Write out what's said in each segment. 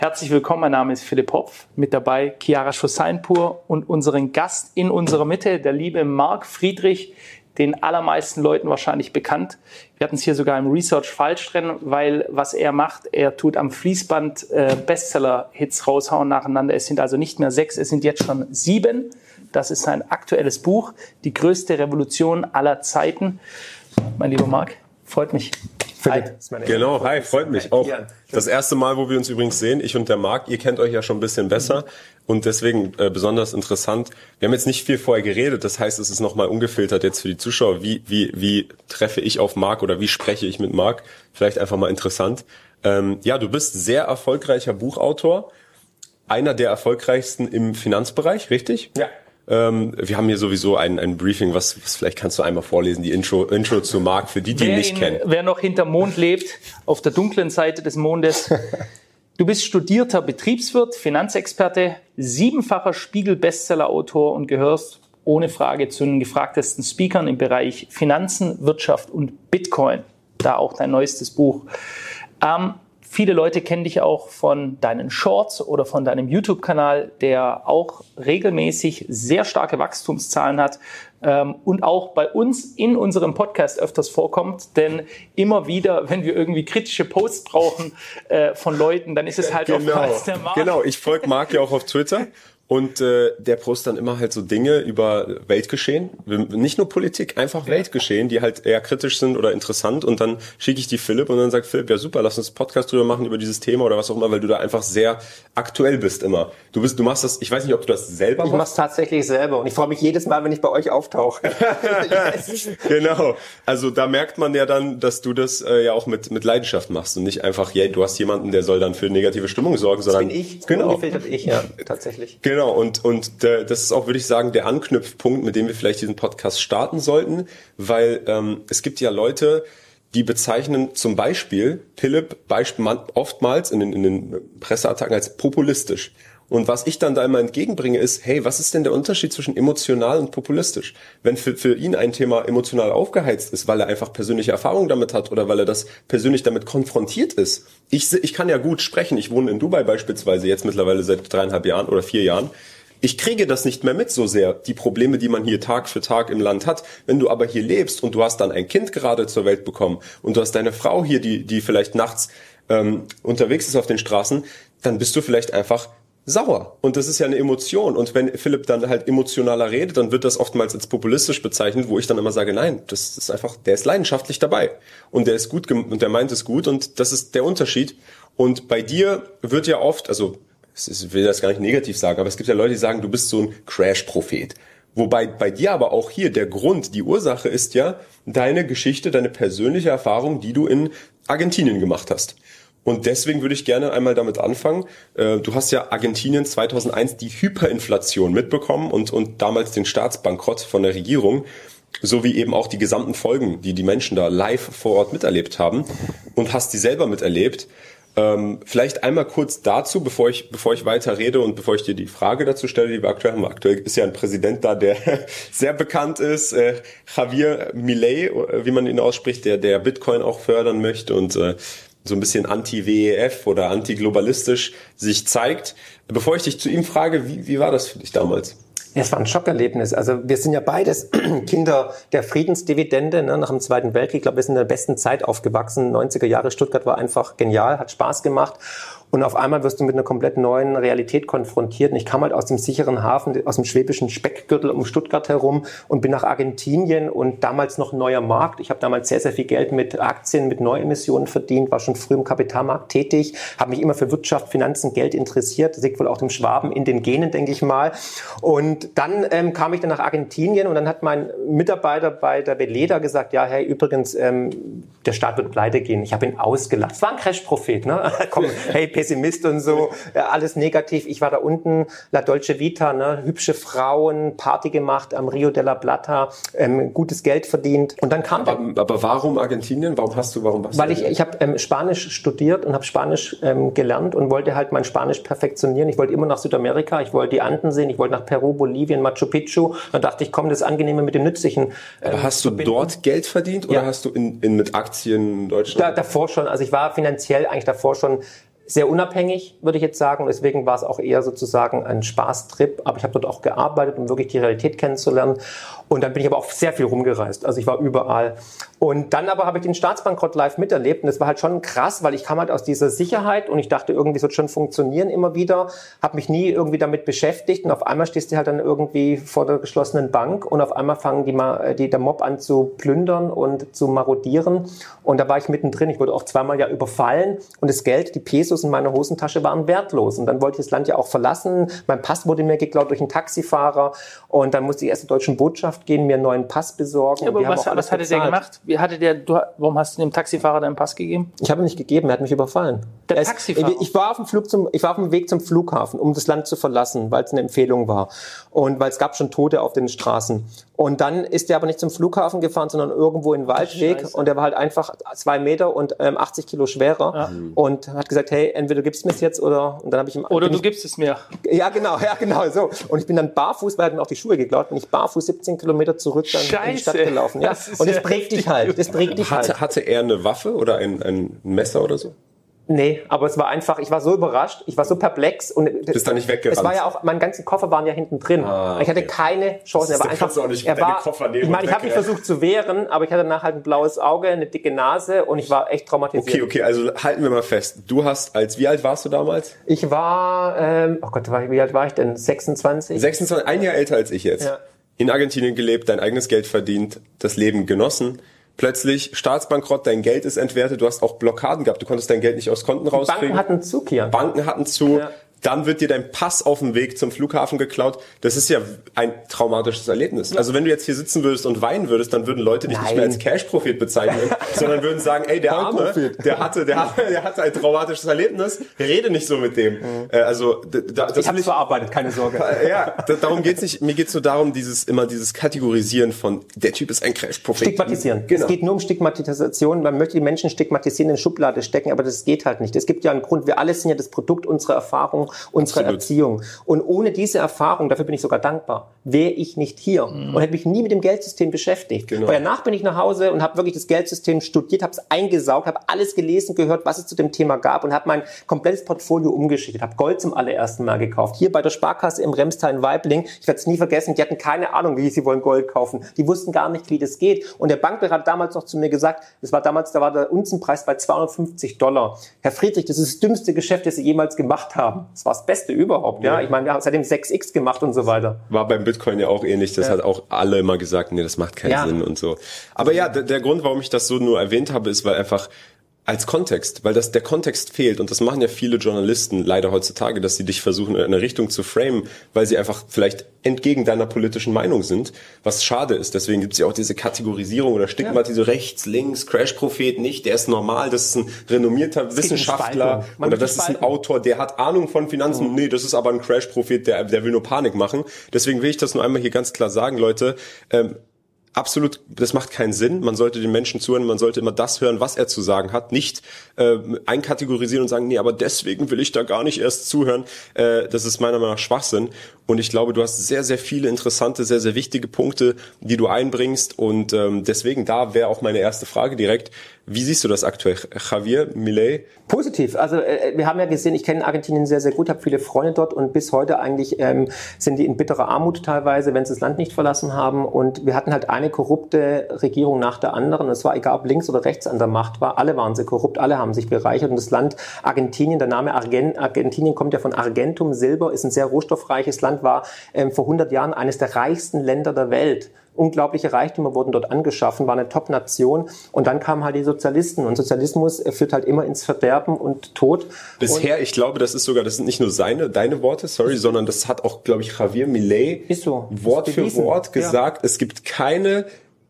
Herzlich willkommen, mein Name ist Philipp Hopf, mit dabei Chiara Schoseinpur und unseren Gast in unserer Mitte, der liebe Marc Friedrich, den allermeisten Leuten wahrscheinlich bekannt. Wir hatten es hier sogar im Research falsch drin, weil was er macht, er tut am Fließband Bestseller-Hits raushauen nacheinander. Es sind also nicht mehr 6, es sind jetzt schon 7. Das ist sein aktuelles Buch, Die größte Revolution aller Zeiten. Mein lieber Marc, freut mich. Hi. Genau, hi, freut mich auch. Das erste Mal, wo wir uns übrigens sehen, ich und der Marc, ihr kennt euch ja schon ein bisschen besser und deswegen besonders interessant. Wir haben jetzt nicht viel vorher geredet, das heißt, es ist nochmal ungefiltert jetzt für die Zuschauer. Wie treffe ich auf Marc oder wie spreche ich mit Marc? Vielleicht einfach mal interessant. Ja, du bist sehr erfolgreicher Buchautor, einer der erfolgreichsten im Finanzbereich, richtig? Ja. Wir haben hier sowieso ein Briefing, was vielleicht kannst du einmal vorlesen, die Intro zu Marc, für die ihn nicht kennen. Wer noch hinterm Mond lebt, auf der dunklen Seite des Mondes. Du bist studierter Betriebswirt, Finanzexperte, 7-facher Spiegel-Bestseller-Autor und gehörst ohne Frage zu den gefragtesten Speakern im Bereich Finanzen, Wirtschaft und Bitcoin. Da auch dein neuestes Buch. Viele Leute kennen dich auch von deinen Shorts oder von deinem YouTube-Kanal, der auch regelmäßig sehr starke Wachstumszahlen hat und auch bei uns in unserem Podcast öfters vorkommt. Denn immer wieder, wenn wir irgendwie kritische Posts brauchen von Leuten, dann ist es halt oftmals der Marc. Genau, ich folge Marc ja auch auf Twitter. Und der postet dann immer halt so Dinge über Weltgeschehen, nicht nur Politik, einfach Weltgeschehen, die halt eher kritisch sind oder interessant. Und dann schicke ich die Philipp und dann sagt Philipp, ja super, lass uns einen Podcast drüber machen über dieses Thema oder was auch immer, weil du da einfach sehr aktuell bist immer. Du machst das, ich weiß nicht, ob du das selber machst. Ich mach's tatsächlich selber und ich freue mich jedes Mal, wenn ich bei euch auftauche. Genau, also da merkt man ja dann, dass du das ja auch mit Leidenschaft machst und nicht einfach, ja, du hast jemanden, der soll dann für negative Stimmung sorgen, sondern... Das bin ich, genau. Ungefiltert ich, ja, tatsächlich. Genau, und das ist auch, würde ich sagen, der Anknüpfpunkt, mit dem wir vielleicht diesen Podcast starten sollten, weil es gibt ja Leute, die bezeichnen zum Beispiel Philipp oftmals in den Presseattacken als populistisch. Und was ich dann da immer entgegenbringe ist, hey, was ist denn der Unterschied zwischen emotional und populistisch? Wenn für ihn ein Thema emotional aufgeheizt ist, weil er einfach persönliche Erfahrungen damit hat oder weil er das persönlich damit konfrontiert ist. Ich kann ja gut sprechen. Ich wohne in Dubai beispielsweise jetzt mittlerweile seit 3,5 Jahren oder 4 Jahren. Ich kriege das nicht mehr mit so sehr, die Probleme, die man hier Tag für Tag im Land hat. Wenn du aber hier lebst und du hast dann ein Kind gerade zur Welt bekommen und du hast deine Frau hier, die vielleicht nachts unterwegs ist auf den Straßen, dann bist du vielleicht einfach sauer. Und das ist ja eine Emotion. Und wenn Philipp dann halt emotionaler redet, dann wird das oftmals als populistisch bezeichnet, wo ich dann immer sage, nein, das ist einfach, der ist leidenschaftlich dabei. Und der ist gut und der meint es gut und das ist der Unterschied. Und bei dir wird ja oft, also ich will das gar nicht negativ sagen, aber es gibt ja Leute, die sagen, du bist so ein Crash-Prophet. Wobei bei dir aber auch hier der Grund, die Ursache ist ja deine Geschichte, deine persönliche Erfahrung, die du in Argentinien gemacht hast. Und deswegen würde ich gerne einmal damit anfangen. Du hast ja Argentinien 2001 die Hyperinflation mitbekommen und damals den Staatsbankrott von der Regierung, sowie eben auch die gesamten Folgen, die Menschen da live vor Ort miterlebt haben und hast die selber miterlebt. Vielleicht einmal kurz dazu, bevor ich weiter rede und bevor ich dir die Frage dazu stelle, die wir aktuell haben. Aktuell ist ja ein Präsident da, der sehr bekannt ist, Javier Milei, wie man ihn ausspricht, der Bitcoin auch fördern möchte und so ein bisschen anti-WEF oder anti-globalistisch sich zeigt. Bevor ich dich zu ihm frage, wie war das für dich damals? Ja, es war ein Schockerlebnis. Also wir sind ja beides Kinder der Friedensdividende, ne, nach dem Zweiten Weltkrieg. Ich glaube, wir sind in der besten Zeit aufgewachsen. 90er Jahre, Stuttgart war einfach genial, hat Spaß gemacht. Und auf einmal wirst du mit einer komplett neuen Realität konfrontiert. Und ich kam halt aus dem sicheren Hafen, aus dem schwäbischen Speckgürtel um Stuttgart herum und bin nach Argentinien und damals noch ein neuer Markt. Ich habe damals sehr, sehr viel Geld mit Aktien, mit Neuemissionen verdient, war schon früh im Kapitalmarkt tätig, habe mich immer für Wirtschaft, Finanzen, Geld interessiert. Das liegt wohl auch dem Schwaben in den Genen, denke ich mal. Und dann kam ich dann nach Argentinien und dann hat mein Mitarbeiter bei der Veleda gesagt, ja, hey, übrigens, der Staat wird pleite gehen. Ich habe ihn ausgelacht. Es war ein Crash-Prophet, ne? Komm, hey, Pessimist und so, alles negativ. Ich war da unten, La Dolce Vita, ne, hübsche Frauen, Party gemacht am Rio de la Plata, gutes Geld verdient. Und dann kam aber warum Argentinien? Warum warst du? Weil ich habe Spanisch studiert und habe Spanisch gelernt und wollte halt mein Spanisch perfektionieren. Ich wollte immer nach Südamerika, ich wollte die Anden sehen, ich wollte nach Peru, Bolivien, Machu Picchu. Dann dachte ich, komm, das Angenehme mit dem Nützlichen. Aber hast du dort Geld verdient oder hast du mit Aktien in Deutschland? Davor schon. Also ich war finanziell eigentlich davor schon sehr unabhängig, würde ich jetzt sagen. Deswegen war es auch eher sozusagen ein Spaßtrip. Aber ich habe dort auch gearbeitet, um wirklich die Realität kennenzulernen. Und dann bin ich aber auch sehr viel rumgereist. Also ich war überall. Und dann aber habe ich den Staatsbankrott live miterlebt. Und das war halt schon krass, weil ich kam halt aus dieser Sicherheit und ich dachte, irgendwie es wird schon funktionieren immer wieder. Habe mich nie irgendwie damit beschäftigt. Und auf einmal stehst du halt dann irgendwie vor der geschlossenen Bank und auf einmal fangen der Mob an zu plündern und zu marodieren. Und da war ich mittendrin. Ich wurde auch zweimal ja überfallen. Und das Geld, die Pesos in meiner Hosentasche waren wertlos. Und dann wollte ich das Land ja auch verlassen. Mein Pass wurde mir geklaut durch einen Taxifahrer. Und dann musste ich erst zur deutschen Botschaft gehen, mir einen neuen Pass besorgen. Ja, aber was hatte der gemacht? Warum hast du dem Taxifahrer deinen Pass gegeben? Ich habe ihn nicht gegeben, er hat mich überfallen. Der Taxifahrer? Ich war auf dem Weg zum Flughafen, um das Land zu verlassen, weil es eine Empfehlung war. Und weil es gab schon Tote auf den Straßen. Und dann ist er aber nicht zum Flughafen gefahren, sondern irgendwo in den Waldweg. Und er war halt einfach 2 Meter und 80 Kilo schwerer. Ja. Und hat gesagt, hey, entweder du gibst mir es jetzt oder... Und dann habe ich ihm... Oder du gibst es mir. Ja, genau, so. Und ich bin dann barfuß, weil er hat mir auch die Schuhe geklaut, bin ich barfuß 17 Kilometer zurück dann in die Stadt gelaufen. Ja. Und das prägt dich halt. Hatte er eine Waffe oder ein Messer oder so? Nee, aber es war einfach, ich war so überrascht, ich war so perplex und bist da nicht weggerannt. Es war ja auch, meine ganzen Koffer waren ja hinten drin. Okay. Ich hatte keine Chance. Er war einfach, Koffer nehmen. Ich meine, ich habe mich versucht zu wehren, aber ich hatte danach halt ein blaues Auge, eine dicke Nase und ich war echt traumatisiert. Okay, also halten wir mal fest. Wie alt warst du damals? Ich war, wie alt war ich denn? 26? 26, ein Jahr älter als ich jetzt. Ja. In Argentinien gelebt, dein eigenes Geld verdient, das Leben genossen. Plötzlich Staatsbankrott, dein Geld ist entwertet, du hast auch Blockaden gehabt, du konntest dein Geld nicht aus Konten rauskriegen. Banken hatten zu. Ja. Dann wird dir dein Pass auf dem Weg zum Flughafen geklaut. Das ist ja ein traumatisches Erlebnis. Ja. Also wenn du jetzt hier sitzen würdest und weinen würdest, dann würden Leute dich nicht mehr als Cash-Prophet bezeichnen, sondern würden sagen, ey, der Arme, der hatte ein traumatisches Erlebnis, rede nicht so mit dem. Also ich habe es verarbeitet, keine Sorge. Ja, darum geht's nicht. Mir geht's nur darum, dieses Kategorisieren von, der Typ ist ein Cash-Prophet. Stigmatisieren. Genau. Es geht nur um Stigmatisation. Man möchte die Menschen stigmatisieren, in eine Schublade stecken, aber das geht halt nicht. Es gibt ja einen Grund. Wir alle sind ja das Produkt unserer Erfahrung, unserer Erziehung. Und ohne diese Erfahrung, dafür bin ich sogar dankbar, wäre ich nicht hier und hätte mich nie mit dem Geldsystem beschäftigt. Genau. Weil danach bin ich nach Hause und habe wirklich das Geldsystem studiert, habe es eingesaugt, habe alles gelesen, gehört, was es zu dem Thema gab und habe mein komplettes Portfolio umgeschichtet, habe Gold zum allerersten Mal gekauft. Hier bei der Sparkasse im Remstal in Weibling, ich werde es nie vergessen, die hatten keine Ahnung, wie sie wollen Gold kaufen. Die wussten gar nicht, wie das geht. Und der Bankberater hat damals noch zu mir gesagt, da war der Unzenpreis bei $250. Herr Friedrich, das ist das dümmste Geschäft, das Sie jemals gemacht haben. Das war das Beste überhaupt, ja. Ich meine, wir haben seitdem 6x gemacht und so weiter. War beim Bitcoin ja auch ähnlich. Das hat auch alle immer gesagt, nee, das macht keinen Sinn und so. Aber ja, der Grund, warum ich das so nur erwähnt habe, ist, weil einfach als Kontext, weil der Kontext fehlt und das machen ja viele Journalisten leider heutzutage, dass sie dich versuchen in eine Richtung zu framen, weil sie einfach vielleicht entgegen deiner politischen Meinung sind, was schade ist. Deswegen gibt es ja auch diese Kategorisierung oder Stigmatisierung, rechts, links, Crash-Prophet nicht, der ist normal, das ist ein renommierter Wissenschaftler oder das ist ein Autor, der hat Ahnung von Finanzen. Nee, das ist aber ein Crash-Prophet, der will nur Panik machen. Deswegen will ich das nur einmal hier ganz klar sagen, Leute, absolut, das macht keinen Sinn. Man sollte den Menschen zuhören, man sollte immer das hören, was er zu sagen hat. Nicht einkategorisieren und sagen, nee, aber deswegen will ich da gar nicht erst zuhören. Das ist meiner Meinung nach Schwachsinn. Und ich glaube, du hast sehr, sehr viele interessante, sehr, sehr wichtige Punkte, die du einbringst. Und deswegen, da wäre auch meine erste Frage direkt. Wie siehst du das aktuell, Javier Milei? Positiv. Also wir haben ja gesehen, ich kenne Argentinien sehr, sehr gut, habe viele Freunde dort und bis heute eigentlich sind die in bitterer Armut teilweise, wenn sie das Land nicht verlassen haben. Und wir hatten halt eine korrupte Regierung nach der anderen. Es war egal, ob links oder rechts an der Macht war. Alle waren sie korrupt, alle haben sich bereichert. Und das Land Argentinien, der Name Argentinien kommt ja von Argentum, Silber, ist ein sehr rohstoffreiches Land, war vor 100 Jahren eines der reichsten Länder der Welt. Unglaubliche Reichtümer wurden dort angeschaffen, war eine Top-Nation. Und dann kamen halt die Sozialisten. Und Sozialismus führt halt immer ins Verderben und Tod. Bisher, ich glaube, das sind nicht nur deine Worte, sondern das hat auch, glaube ich, Javier Milei Wort für Wort gesagt. Es gibt kein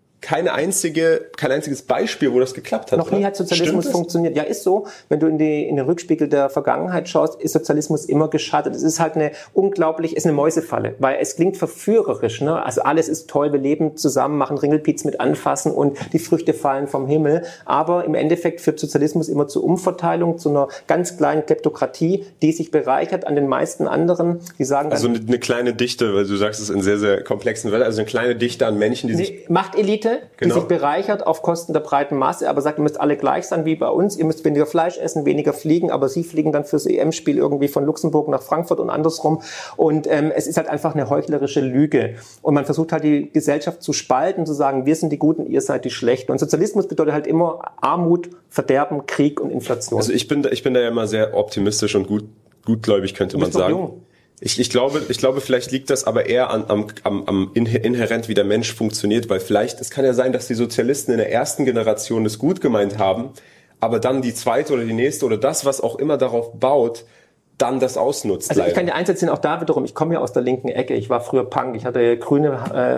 einziges Beispiel, wo das geklappt hat. Noch nie hat Sozialismus funktioniert. Ja, ist so. Wenn du in den Rückspiegel der Vergangenheit schaust, ist Sozialismus immer gescheitert. Es ist halt eine Mäusefalle, weil es klingt verführerisch, ne? Also alles ist toll, wir leben zusammen, machen Ringelpiez mit anfassen und die Früchte fallen vom Himmel. Aber im Endeffekt führt Sozialismus immer zur Umverteilung, zu einer ganz kleinen Kleptokratie, die sich bereichert an den meisten anderen. Die sagen also eine kleine Dichte, weil du sagst, es ist in sehr, sehr komplexen Welt, also eine kleine Dichte an Menschen, die sich... Machtelite, Elite, die sich bereichert auf Kosten der breiten Masse, aber sagt, ihr müsst alle gleich sein wie bei uns, ihr müsst weniger Fleisch essen, weniger fliegen, aber sie fliegen dann fürs EM-Spiel irgendwie von Luxemburg nach Frankfurt und andersrum. Und es ist halt einfach eine heuchlerische Lüge. Und man versucht halt die Gesellschaft zu spalten, zu sagen, wir sind die Guten, ihr seid die Schlechten. Und Sozialismus bedeutet halt immer Armut, Verderben, Krieg und Inflation. Also ich bin da ja immer sehr optimistisch und gutgläubig, könnte man sagen. Jung. Ich glaube, vielleicht liegt das aber eher am inhärent, wie der Mensch funktioniert, weil vielleicht, es kann ja sein, dass die Sozialisten in der ersten Generation es gut gemeint haben, aber dann die zweite oder die nächste oder das, was auch immer darauf baut, dann das ausnutzt. Also ich kann dir einsetzen, auch da wiederum, ich komme ja aus der linken Ecke, ich war früher Punk, ich hatte grüne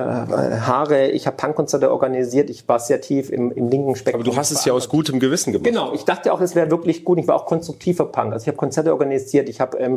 Haare, ich habe Punkkonzerte organisiert, ich war sehr tief im linken Spektrum. Aber du hast es ja aus gutem Gewissen gemacht. Genau, ich dachte auch, es wäre wirklich gut, ich war auch konstruktiver Punk, also ich habe Konzerte organisiert, ich habe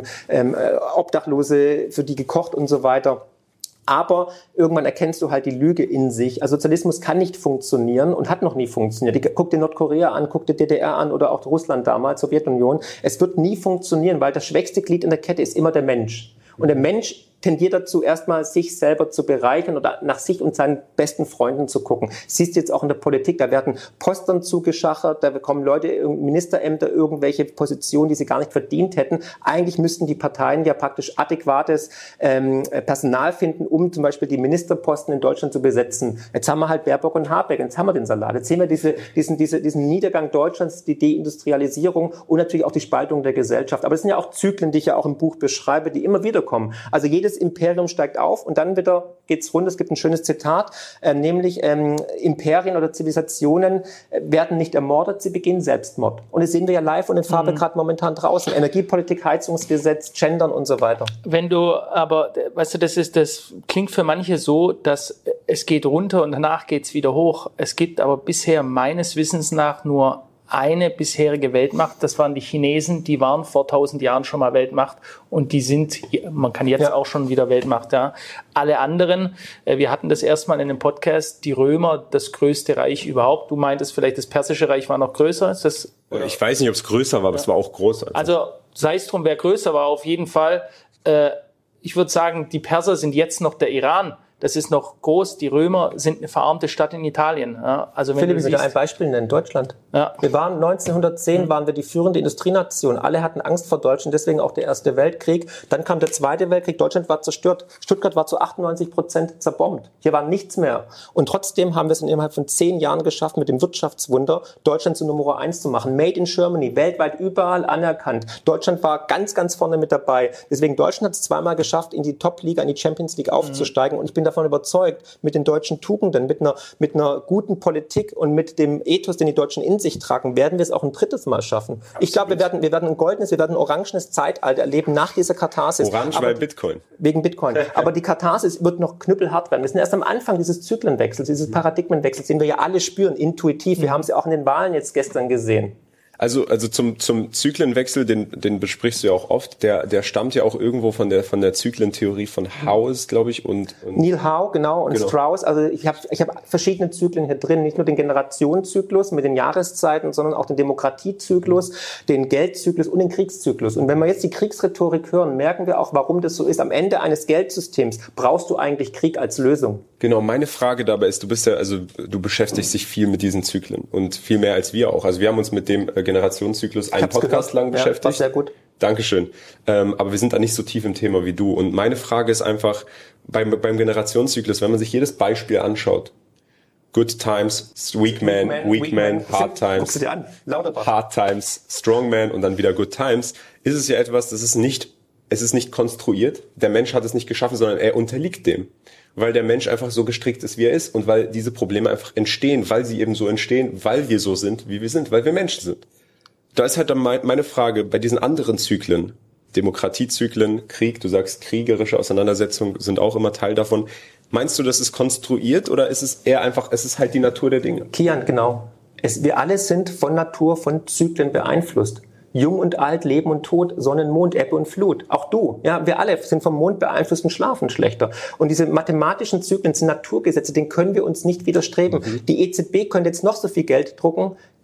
Obdachlose für die gekocht und so weiter. Aber irgendwann erkennst du halt die Lüge in sich. Also Sozialismus kann nicht funktionieren und hat noch nie funktioniert. Guck dir Nordkorea an, guck dir DDR an oder auch Russland damals, Sowjetunion. Es wird nie funktionieren, weil das schwächste Glied in der Kette ist immer der Mensch. Und der Mensch tendiert dazu, erstmal sich selber zu bereichern oder nach sich und seinen besten Freunden zu gucken. Siehst du jetzt auch in der Politik, da werden Postern zugeschachert, da bekommen Leute Ministerämter, irgendwelche Positionen, die sie gar nicht verdient hätten. Eigentlich müssten die Parteien ja praktisch adäquates Personal finden, um zum Beispiel die Ministerposten in Deutschland zu besetzen. Jetzt haben wir halt Baerbock und Habeck, jetzt haben wir den Salat. Jetzt sehen wir diesen Niedergang Deutschlands, die Deindustrialisierung und natürlich auch die Spaltung der Gesellschaft. Aber es sind ja auch Zyklen, die ich ja auch im Buch beschreibe, die immer wieder kommen. Also jedes Imperium steigt auf und dann wieder geht's runter. Es gibt ein schönes Zitat, nämlich Imperien oder Zivilisationen werden nicht ermordet, sie begehen Selbstmord. Und das sehen wir ja live und in Farbe gerade momentan draußen. Energiepolitik, Heizungsgesetz, Gendern und so weiter. Wenn du aber, weißt du, das klingt für manche so, dass es geht runter und danach geht's wieder hoch. Es gibt aber bisher meines Wissens nach nur eine bisherige Weltmacht, das waren die Chinesen, die waren vor 1000 Jahren schon mal Weltmacht und die sind, man kann jetzt auch schon wieder Weltmacht, ja. Alle anderen, wir hatten das erstmal in einem Podcast, die Römer, das größte Reich überhaupt. Du meintest vielleicht, das Persische Reich war noch größer, ist das? Ich weiß nicht, ob es größer war, aber es war auch groß. Also sei es drum, wer größer war, auf jeden Fall. Ich würde sagen, die Perser sind jetzt noch der Iran. Das ist noch groß. Die Römer sind eine verarmte Stadt in Italien. Ja, also wenn Philipp, ich will ein Beispiel nennen. Deutschland. Ja. Wir waren 1910, waren wir die führende Industrienation. Alle hatten Angst vor Deutschland, deswegen auch der Erste Weltkrieg. Dann kam der Zweite Weltkrieg. Deutschland war zerstört. Stuttgart war zu 98% zerbombt. Hier war nichts mehr. Und trotzdem haben wir es innerhalb von 10 Jahren geschafft, mit dem Wirtschaftswunder Deutschland zu Nummer 1 zu machen. Made in Germany, weltweit überall anerkannt. Deutschland war ganz, ganz vorne mit dabei. Deswegen Deutschland hat es zweimal geschafft, in die Top-Liga, in die Champions League aufzusteigen. Und ich bin davon überzeugt, mit den deutschen Tugenden, mit einer guten Politik und mit dem Ethos, den die Deutschen in sich tragen, werden wir es auch ein drittes Mal schaffen. Absolut. Ich glaube, wir werden ein goldenes, wir werden ein orangenes Zeitalter erleben nach dieser Katharsis. Orange, weil Bitcoin. Wegen Bitcoin. Aber die Katharsis wird noch knüppelhart werden. Wir sind erst am Anfang dieses Zyklenwechsels, dieses Paradigmenwechsels, den wir ja alle spüren, intuitiv. Wir haben es ja auch in den Wahlen jetzt gestern gesehen. Also zum Zyklenwechsel, den besprichst du ja auch oft, der stammt ja auch irgendwo von der Zyklentheorie von Howe, glaube ich, und Neil Howe, genau, und genau. Strauss. Also ich habe verschiedene Zyklen hier drin, nicht nur den Generationenzyklus mit den Jahreszeiten, sondern auch den Demokratiezyklus, den Geldzyklus und den Kriegszyklus. Und wenn wir jetzt die Kriegsrhetorik hören, merken wir auch, warum das so ist. Am Ende eines Geldsystems brauchst du eigentlich Krieg als Lösung. Genau, meine Frage dabei ist, du beschäftigst dich viel mit diesen Zyklen und viel mehr als wir auch. Also wir haben uns mit dem Generationszyklus einen Podcast lang beschäftigt. Ja, sehr gut. Dankeschön. Aber wir sind da nicht so tief im Thema wie du. Und meine Frage ist einfach, beim Generationszyklus, wenn man sich jedes Beispiel anschaut, Good Times, Weak Man, Hard Times, guckst du dir an? Hard Times, Strong Man und dann wieder Good Times, ist es ja etwas, es ist nicht konstruiert. Der Mensch hat es nicht geschaffen, sondern er unterliegt dem. Weil der Mensch einfach so gestrickt ist, wie er ist und weil diese Probleme einfach entstehen, weil sie eben so entstehen, weil wir so sind, wie wir sind, weil wir Menschen sind. Da ist halt dann meine Frage, bei diesen anderen Zyklen, Demokratiezyklen, Krieg, du sagst kriegerische Auseinandersetzungen sind auch immer Teil davon. Meinst du, das ist konstruiert oder ist es eher einfach, es ist halt die Natur der Dinge? Kian, genau. Wir alle sind von Natur, von Zyklen beeinflusst. Jung und alt, Leben und Tod, Sonnen, Mond, Ebbe und Flut. Auch du. Ja, wir alle sind vom Mond beeinflusst und schlafen schlechter. Und diese mathematischen Zyklen sind Naturgesetze, denen können wir uns nicht widerstreben. Die EZB könnte jetzt noch so viel Geld drucken.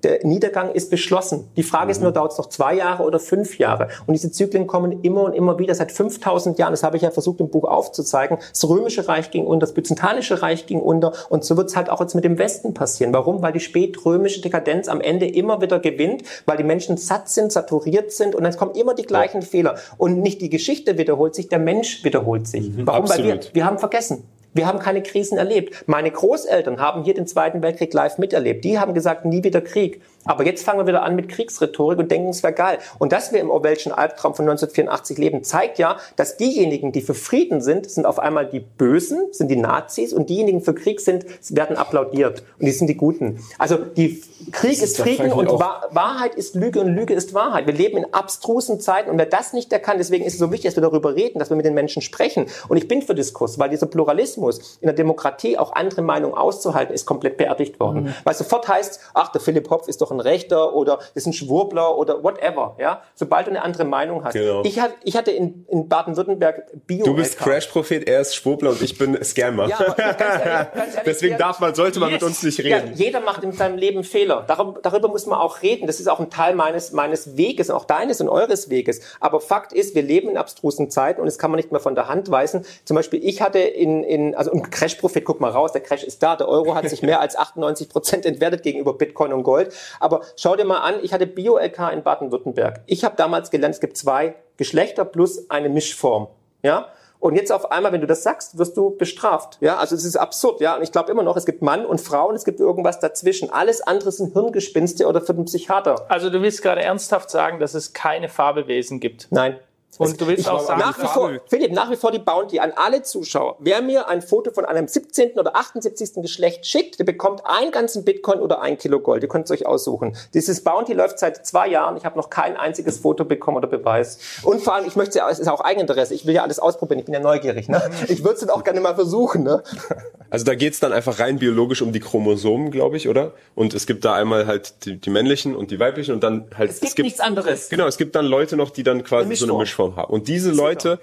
Der Niedergang ist beschlossen. Die Frage ist nur, dauert es noch 2 Jahre oder 5 Jahre? Und diese Zyklen kommen immer und immer wieder. Seit 5000 Jahren, das habe ich ja versucht im Buch aufzuzeigen, das Römische Reich ging unter, das Byzantinische Reich ging unter und so wird es halt auch jetzt mit dem Westen passieren. Warum? Weil die spätrömische Dekadenz am Ende immer wieder gewinnt, weil die Menschen satt sind, saturiert sind und dann kommen immer die gleichen Fehler. Und nicht die Geschichte wiederholt sich, der Mensch wiederholt sich. Warum? Absolut. Weil wir haben vergessen. Wir haben keine Krisen erlebt. Meine Großeltern haben hier den Zweiten Weltkrieg live miterlebt. Die haben gesagt, nie wieder Krieg. Aber jetzt fangen wir wieder an mit Kriegsrhetorik und denken, es wäre geil. Und dass wir im Orwellschen Albtraum von 1984 leben, zeigt ja, dass diejenigen, die für Frieden sind auf einmal die Bösen, sind die Nazis, und diejenigen für Krieg sind, werden applaudiert. Und die sind die Guten. Also Krieg ist Frieden und Wahrheit ist Lüge und Lüge ist Wahrheit. Wir leben in abstrusen Zeiten und wer das nicht erkannt, deswegen ist es so wichtig, dass wir darüber reden, dass wir mit den Menschen sprechen. Und ich bin für Diskurs, weil dieser Pluralismus in der Demokratie, auch andere Meinungen auszuhalten, ist komplett beerdigt worden. Weil sofort heißt, ach, der Philipp Hopf ist doch ein Rechter oder ist ein Schwurbler oder whatever, ja. Sobald du eine andere Meinung hast. Genau. Ich hatte in Baden-Württemberg Bio. Du bist Crash-Prophet, er ist Schwurbler und ich bin Scammer. Ja, aber ganz ehrlich, deswegen sollte man mit uns nicht reden. Ja, jeder macht in seinem Leben Fehler. Darüber muss man auch reden. Das ist auch ein Teil meines Weges, auch deines und eures Weges. Aber Fakt ist, wir leben in abstrusen Zeiten und das kann man nicht mehr von der Hand weisen. Zum Beispiel, ich hatte also ein Crash-Prophet, guck mal raus, der Crash ist da. Der Euro hat sich mehr als 98% entwertet gegenüber Bitcoin und Gold. Aber schau dir mal an, ich hatte Bio-LK in Baden-Württemberg. Ich habe damals gelernt, es gibt 2 Geschlechter plus eine Mischform. Ja? Und jetzt auf einmal, wenn du das sagst, wirst du bestraft. Ja, also es ist absurd. Ja, und ich glaube immer noch, es gibt Mann und Frau und es gibt irgendwas dazwischen. Alles andere sind Hirngespinste oder für den Psychiater. Also du willst gerade ernsthaft sagen, dass es keine Fabelwesen gibt? Nein. Und du willst auch sagen, Philipp, nach wie vor die Bounty an alle Zuschauer. Wer mir ein Foto von einem 17. oder 78. Geschlecht schickt, der bekommt einen ganzen Bitcoin oder 1 Kilo Gold. Ihr könnt es euch aussuchen. Dieses Bounty läuft seit 2 Jahren. Ich habe noch kein einziges Foto bekommen oder Beweis. Und vor allem, es ist auch Eigeninteresse. Ich will ja alles ausprobieren. Ich bin ja neugierig. Ne? Ich würde es dann auch gerne mal versuchen. Ne? Also da geht's dann einfach rein biologisch um die Chromosomen, glaube ich, oder? Und es gibt da einmal halt die männlichen und die weiblichen und dann halt... Es gibt nichts anderes. Genau, es gibt dann Leute noch, die dann quasi so eine Mischform haben. Und diese Leute,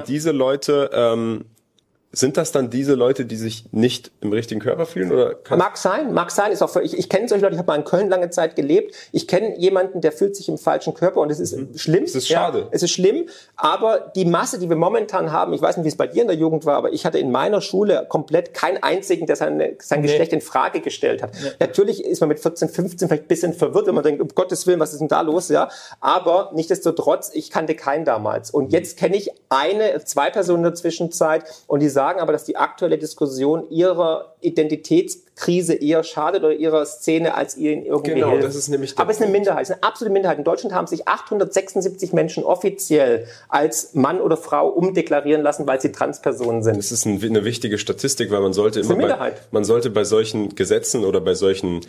sind das dann diese Leute, die sich nicht im richtigen Körper fühlen? Oder mag sein, ist auch ich kenne solche Leute, ich habe mal in Köln lange Zeit gelebt. Ich kenne jemanden, der fühlt sich im falschen Körper und es ist schlimm. Es ist schade. Ja, es ist schlimm, aber die Masse, die wir momentan haben, ich weiß nicht, wie es bei dir in der Jugend war, aber ich hatte in meiner Schule komplett keinen einzigen, der sein Geschlecht in Frage gestellt hat. Ja. Natürlich ist man mit 14, 15 vielleicht ein bisschen verwirrt, wenn man denkt, um Gottes Willen, was ist denn da los? Ja, aber nichtsdestotrotz, ich kannte keinen damals. Und jetzt kenne ich 2 Personen in der Zwischenzeit und die sagen aber, dass die aktuelle Diskussion ihrer Identitätskrise eher schadet oder ihrer Szene, als ihnen irgendwie hilft. Genau, das ist nämlich aber es ist eine Minderheit, es ist eine absolute Minderheit. In Deutschland haben sich 876 Menschen offiziell als Mann oder Frau umdeklarieren lassen, weil sie Transpersonen sind. Das ist eine wichtige Statistik, weil man sollte bei solchen Gesetzen oder bei solchen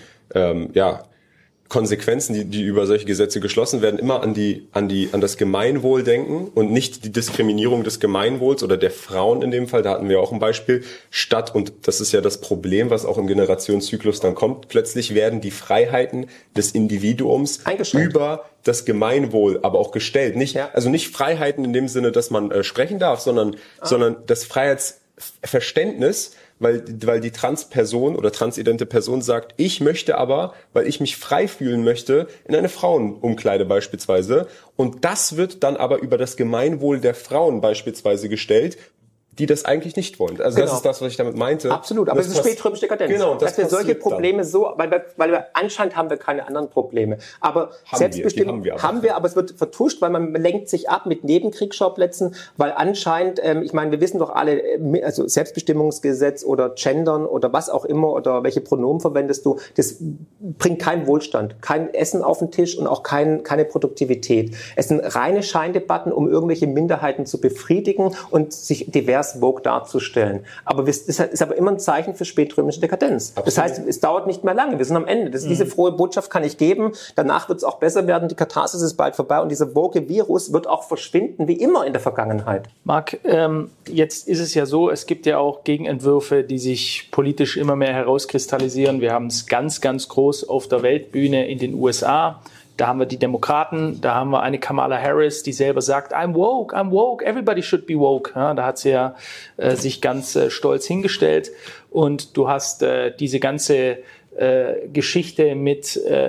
Konsequenzen, die über solche Gesetze geschlossen werden, immer an das Gemeinwohl denken und nicht die Diskriminierung des Gemeinwohls oder der Frauen in dem Fall, da hatten wir auch ein Beispiel, und das ist ja das Problem, was auch im Generationszyklus dann kommt, plötzlich werden die Freiheiten des Individuums über das Gemeinwohl aber auch gestellt. Also nicht Freiheiten in dem Sinne, dass man sprechen darf, sondern das Freiheitsverständnis, weil die Transperson oder transidente Person sagt, ich möchte aber, weil ich mich frei fühlen möchte, in eine Frauenumkleide beispielsweise. Und das wird dann aber über das Gemeinwohl der Frauen beispielsweise gestellt, die das eigentlich nicht wollen. Also das ist das, was ich damit meinte. Absolut, aber es ist spätrömische Dekadenz. Genau, dass wir solche Probleme weil wir anscheinend haben wir keine anderen Probleme. Aber Selbstbestimmung haben wir, aber es wird vertuscht, weil man lenkt sich ab mit Nebenkriegsschauplätzen, weil anscheinend, ich meine, wir wissen doch alle, also Selbstbestimmungsgesetz oder Gendern oder was auch immer oder welche Pronomen verwendest du, das bringt keinen Wohlstand, kein Essen auf den Tisch und auch keine Produktivität. Es sind reine Scheindebatten, um irgendwelche Minderheiten zu befriedigen und sich divers woke darzustellen. Aber das ist aber immer ein Zeichen für spätrömische Dekadenz. Absolut. Das heißt, es dauert nicht mehr lange. Wir sind am Ende. Diese frohe Botschaft kann ich geben. Danach wird es auch besser werden. Die Katharsis ist bald vorbei und dieser woke Virus wird auch verschwinden, wie immer in der Vergangenheit. Marc, jetzt ist es ja so, es gibt ja auch Gegenentwürfe, die sich politisch immer mehr herauskristallisieren. Wir haben es ganz, ganz groß auf der Weltbühne in den USA. Da haben wir die Demokraten, da haben wir eine Kamala Harris, die selber sagt, I'm woke, everybody should be woke. Ja, da hat sie ja sich ganz stolz hingestellt. Und du hast diese ganze Geschichte mit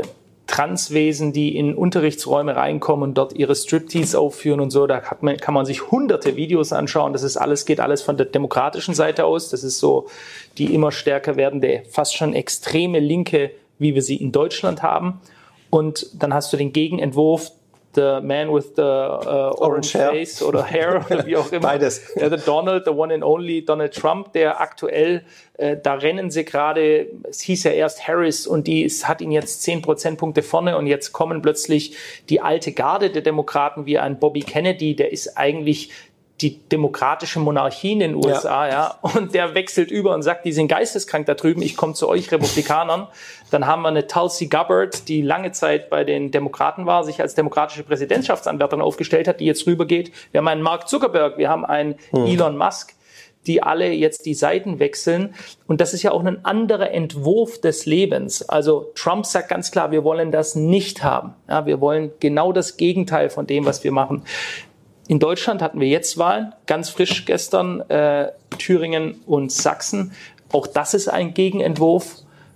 Transwesen, die in Unterrichtsräume reinkommen und dort ihre Striptease aufführen und so. Da kann man sich hunderte Videos anschauen. Geht alles von der demokratischen Seite aus. Das ist so die immer stärker werdende, fast schon extreme Linke, wie wir sie in Deutschland haben. Und dann hast du den Gegenentwurf, the man with the orange face oder hair oder wie auch immer. Beides. Ja, the one and only Donald Trump, der aktuell, da rennen sie gerade, es hieß ja erst Harris und hat ihn jetzt 10 Prozentpunkte vorne und jetzt kommen plötzlich die alte Garde der Demokraten wie ein Bobby Kennedy, der ist eigentlich die demokratische Monarchie in den USA, ja, und der wechselt über und sagt, die sind geisteskrank da drüben, ich komme zu euch Republikanern. Dann haben wir eine Tulsi Gabbard, die lange Zeit bei den Demokraten war, sich als demokratische Präsidentschaftsanwärterin aufgestellt hat, die jetzt rübergeht. Wir haben einen Mark Zuckerberg, wir haben einen Elon Musk, die alle jetzt die Seiten wechseln. Und das ist ja auch ein anderer Entwurf des Lebens. Also Trump sagt ganz klar, wir wollen das nicht haben. Ja, wir wollen genau das Gegenteil von dem, was wir machen. In Deutschland hatten wir jetzt Wahlen, ganz frisch gestern, Thüringen und Sachsen. Auch das ist ein Gegenentwurf.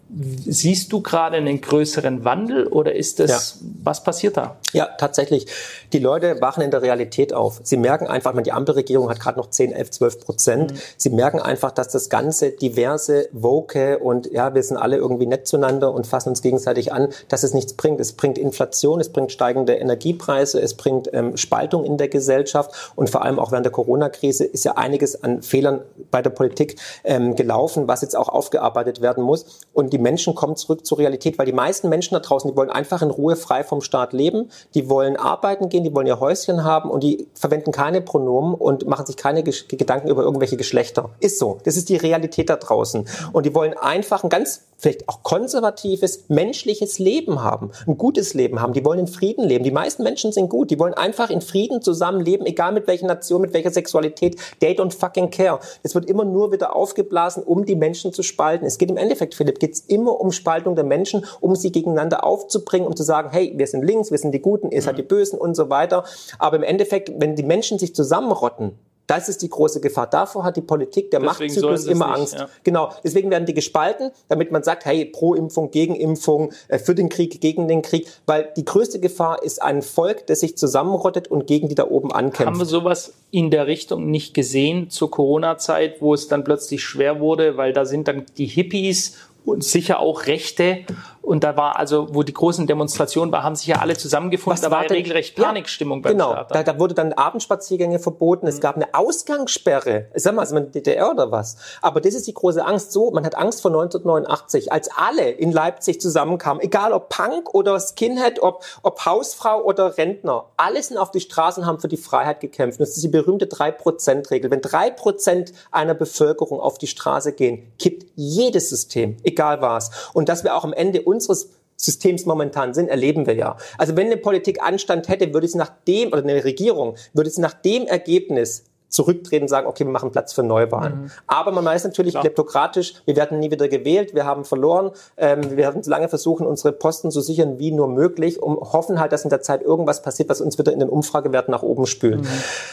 Siehst du gerade einen größeren Wandel oder ist das, was passiert da? Ja, tatsächlich. Die Leute wachen in der Realität auf. Sie merken einfach, die Ampelregierung hat gerade noch 10, 11, 12%. Sie merken einfach, dass das ganze diverse, woke und ja, wir sind alle irgendwie nett zueinander und fassen uns gegenseitig an, dass es nichts bringt. Es bringt Inflation, es bringt steigende Energiepreise, es bringt Spaltung in der Gesellschaft und vor allem auch während der Corona-Krise ist ja einiges an Fehlern bei der Politik gelaufen, was jetzt auch aufgearbeitet werden muss. Und die Menschen kommen zurück zur Realität, weil die meisten Menschen da draußen, die wollen einfach in Ruhe frei vom Staat leben, die wollen arbeiten gehen, die wollen ihr Häuschen haben und die verwenden keine Pronomen und machen sich keine Gedanken über irgendwelche Geschlechter. Ist so. Das ist die Realität da draußen. Und die wollen einfach ein ganz, vielleicht auch konservatives, menschliches Leben haben, ein gutes Leben haben. Die wollen in Frieden leben. Die meisten Menschen sind gut. Die wollen einfach in Frieden zusammenleben, egal mit welcher Nation, mit welcher Sexualität. They don't fucking care. Es wird immer nur wieder aufgeblasen, um die Menschen zu spalten. Es geht im Endeffekt, Philipp, geht's immer um Spaltung der Menschen, um sie gegeneinander aufzubringen, um zu sagen, hey, wir sind links, wir sind die Guten, ihr seid die Bösen und so weiter. Aber im Endeffekt, wenn die Menschen sich zusammenrotten, das ist die große Gefahr. Davor hat die Politik, der Machtzyklus immer Angst. Ja. Genau. Deswegen werden die gespalten, damit man sagt, hey, pro Impfung, gegen Impfung, für den Krieg, gegen den Krieg. Weil die größte Gefahr ist ein Volk, das sich zusammenrottet und gegen die da oben ankämpft. Haben wir sowas in der Richtung nicht gesehen zur Corona-Zeit, wo es dann plötzlich schwer wurde, weil da sind dann die Hippies und sicher auch Rechte. Und da war also, wo die großen Demonstrationen waren, haben sich ja alle zusammengefunden. Da war ja regelrecht Panikstimmung beim Staat. Genau, da wurde dann Abendspaziergänge verboten. Es gab eine Ausgangssperre. Ich sag mal, also in der DDR oder was. Aber das ist die große Angst. So, man hat Angst vor 1989, als alle in Leipzig zusammenkamen. Egal ob Punk oder Skinhead, ob Hausfrau oder Rentner. Alle sind auf die Straßen und haben für die Freiheit gekämpft. Das ist die berühmte 3%-Regel. Wenn 3% einer Bevölkerung auf die Straße gehen, kippt jedes System, egal was. Und dass wir auch am Ende unseres Systems momentan sind, erleben wir ja. Also wenn eine Politik Anstand hätte, würde sie nach dem, oder eine Regierung, würde sie nach dem Ergebnis zurücktreten und sagen, okay, wir machen Platz für Neuwahlen. Aber man weiß natürlich kleptokratisch, wir werden nie wieder gewählt, wir haben verloren, wir werden so lange versuchen, unsere Posten zu sichern wie nur möglich, hoffen halt, dass in der Zeit irgendwas passiert, was uns wieder in den Umfragewerten nach oben spült.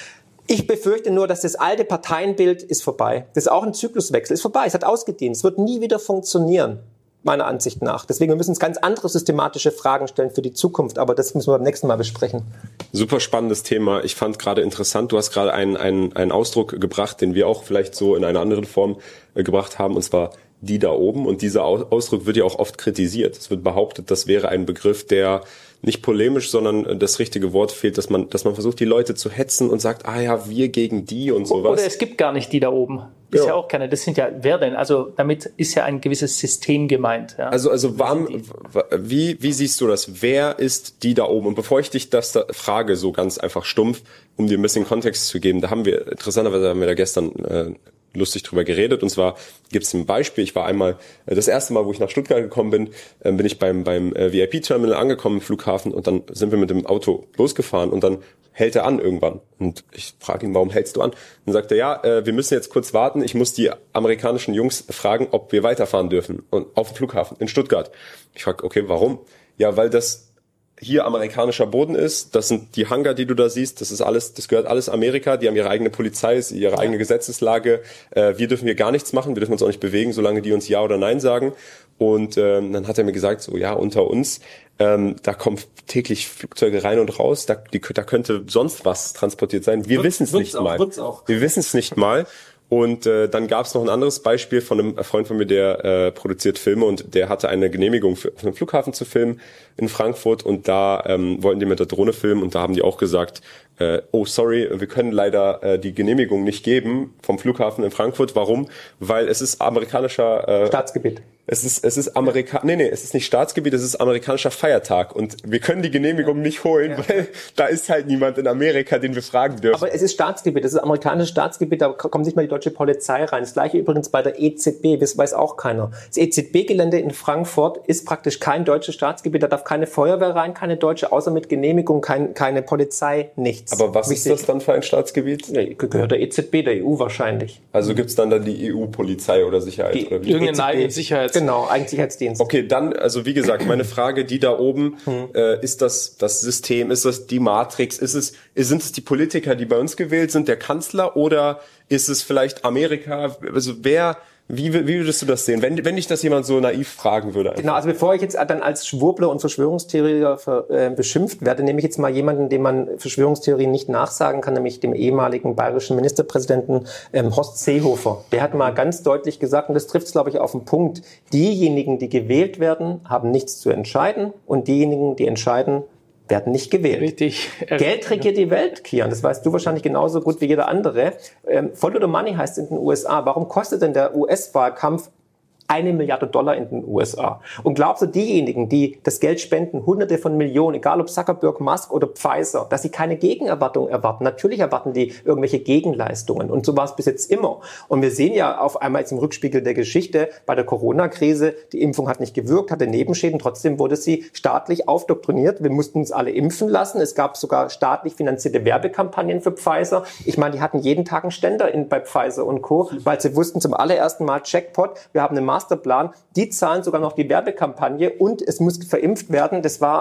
Ich befürchte nur, dass das alte Parteienbild ist vorbei. Das ist auch ein Zykluswechsel, ist vorbei, es hat ausgedient, es wird nie wieder funktionieren. Meiner Ansicht nach. Deswegen müssen wir uns ganz andere systematische Fragen stellen für die Zukunft, aber das müssen wir beim nächsten Mal besprechen. Super spannendes Thema. Ich fand gerade interessant, du hast gerade einen Ausdruck gebracht, den wir auch vielleicht so in einer anderen Form gebracht haben, und zwar die da oben. Und dieser Ausdruck wird ja auch oft kritisiert. Es wird behauptet, das wäre ein Begriff, der nicht polemisch, sondern das richtige Wort fehlt, dass man versucht, die Leute zu hetzen und sagt, ah ja, wir gegen die und sowas. Oder es gibt gar nicht die da oben. Ist ja auch keine, das sind ja, wer denn? Also damit ist ja ein gewisses System gemeint. Ja. Also wie siehst du das? Wer ist die da oben? Und bevor ich dich das da frage, so ganz einfach stumpf, um dir ein bisschen Kontext zu geben, interessanterweise haben wir da gestern lustig drüber geredet, und zwar gibt es ein Beispiel. Ich war einmal, das erste Mal, wo ich nach Stuttgart gekommen bin, bin ich beim VIP-Terminal angekommen im Flughafen, und dann sind wir mit dem Auto losgefahren und dann hält er an irgendwann. Und ich frage ihn, warum hältst du an? Dann sagt er, ja, wir müssen jetzt kurz warten, ich muss die amerikanischen Jungs fragen, ob wir weiterfahren dürfen, und auf dem Flughafen in Stuttgart. Ich frage, okay, warum? Ja, weil das hier amerikanischer Boden ist. Das sind die Hangar, die du da siehst. Das gehört alles Amerika. Die haben ihre eigene Polizei, ihre eigene Gesetzeslage. Wir dürfen hier gar nichts machen. Wir dürfen uns auch nicht bewegen, solange die uns Ja oder Nein sagen. Und dann hat er mir gesagt, so ja, unter uns, da kommen täglich Flugzeuge rein und raus. Da könnte sonst was transportiert sein. Wir wissen es nicht mal. Wir wissen es nicht mal. Und dann gab es noch ein anderes Beispiel von einem Freund von mir, der produziert Filme und der hatte eine Genehmigung für einen Flughafen zu filmen in Frankfurt und da wollten die mit der Drohne filmen und da haben die auch gesagt, oh sorry, wir können leider die Genehmigung nicht geben vom Flughafen in Frankfurt. Warum? Weil es ist amerikanischer Staatsgebiet. Es ist es ist nicht Staatsgebiet, es ist amerikanischer Feiertag und wir können die Genehmigung nicht holen, weil da ist halt niemand in Amerika, den wir fragen dürfen. Aber es ist Staatsgebiet, es ist amerikanisches Staatsgebiet, da kommt nicht mal die deutsche Polizei rein. Das gleiche übrigens bei der EZB, das weiß auch keiner. Das EZB-Gelände in Frankfurt ist praktisch kein deutsches Staatsgebiet, da darf keine Feuerwehr rein, keine deutsche, außer mit Genehmigung, keine Polizei, nichts. Aber was ist das dann für ein Staatsgebiet? Ja, gehört der EZB, der EU wahrscheinlich. Also gibt's dann die EU-Polizei oder Sicherheit? Oder wie? Irgendeine eigene Sicherheit. Genau, Eigensicherheitsdienst. Okay, dann, also wie gesagt, meine Frage, die da oben, ist das System, ist das die Matrix, sind es die Politiker, die bei uns gewählt sind, der Kanzler, oder ist es vielleicht Amerika? Also wie würdest du das sehen, wenn dich das jemand so naiv fragen würde? Einfach? Genau, also bevor ich jetzt dann als Schwurbler und Verschwörungstheoretiker beschimpft werde, nehme ich jetzt mal jemanden, dem man Verschwörungstheorien nicht nachsagen kann, nämlich dem ehemaligen bayerischen Ministerpräsidenten Horst Seehofer. Der hat mal ganz deutlich gesagt, und das trifft es, glaube ich, auf den Punkt, diejenigen, die gewählt werden, haben nichts zu entscheiden und diejenigen, die entscheiden, werden nicht gewählt. Richtig. Geld regiert die Welt, Kian. Das weißt du wahrscheinlich genauso gut wie jeder andere. Follow the money heißt es in den USA. Warum kostet denn der US-Wahlkampf $1 Milliarde in den USA? Und glaubst du, diejenigen, die das Geld spenden, Hunderte von Millionen, egal ob Zuckerberg, Musk oder Pfizer, dass sie keine Gegenerwartung erwarten? Natürlich erwarten die irgendwelche Gegenleistungen. Und so war es bis jetzt immer. Und wir sehen ja auf einmal jetzt im Rückspiegel der Geschichte bei der Corona-Krise, die Impfung hat nicht gewirkt, hatte Nebenschäden, trotzdem wurde sie staatlich aufdoktriniert. Wir mussten uns alle impfen lassen. Es gab sogar staatlich finanzierte Werbekampagnen für Pfizer. Ich meine, die hatten jeden Tag einen Ständer bei Pfizer und Co., weil sie wussten zum allerersten Mal Jackpot, wir haben eine Masterplan, die zahlen sogar noch die Werbekampagne und es muss verimpft werden.